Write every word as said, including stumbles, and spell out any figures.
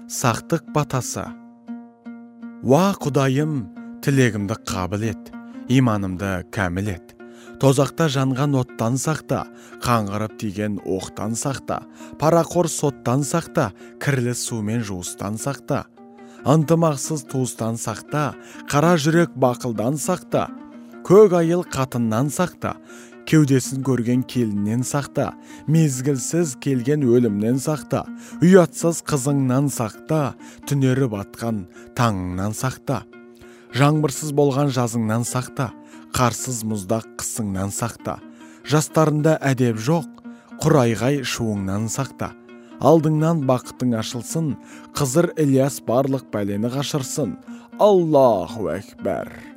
сақтық батасы. Уа Құдайым, тілегімді қабыл ет, иманымды кәміл ет. Тозақта жанған оттан сақта, қаңғырып тиген оқтан сақта, парақор соттан сақта, кірлі сумен жуыстан сақта. Ынтымақсыз туыстан сақта, қара жүрек бақылдан сақта, көк айыл қатыннан сақта, кеудесін көрген келіннен сақта, мезгілсіз келген өлімнен сақта, ұятсыз қызыңнан сақта, түнері батқан таңыңнан сақта. Жаңбырсыз болған жазыңнан сақта, қарсыз мұздақ қысыңнан сақта. Жастарында әдеп жоқ, құрайғай шуыңнан сақта. Алдыңнан бақытың ашылсын, Қызыр Ілияс барлық бәлені қашырсын. Аллаху әкбар.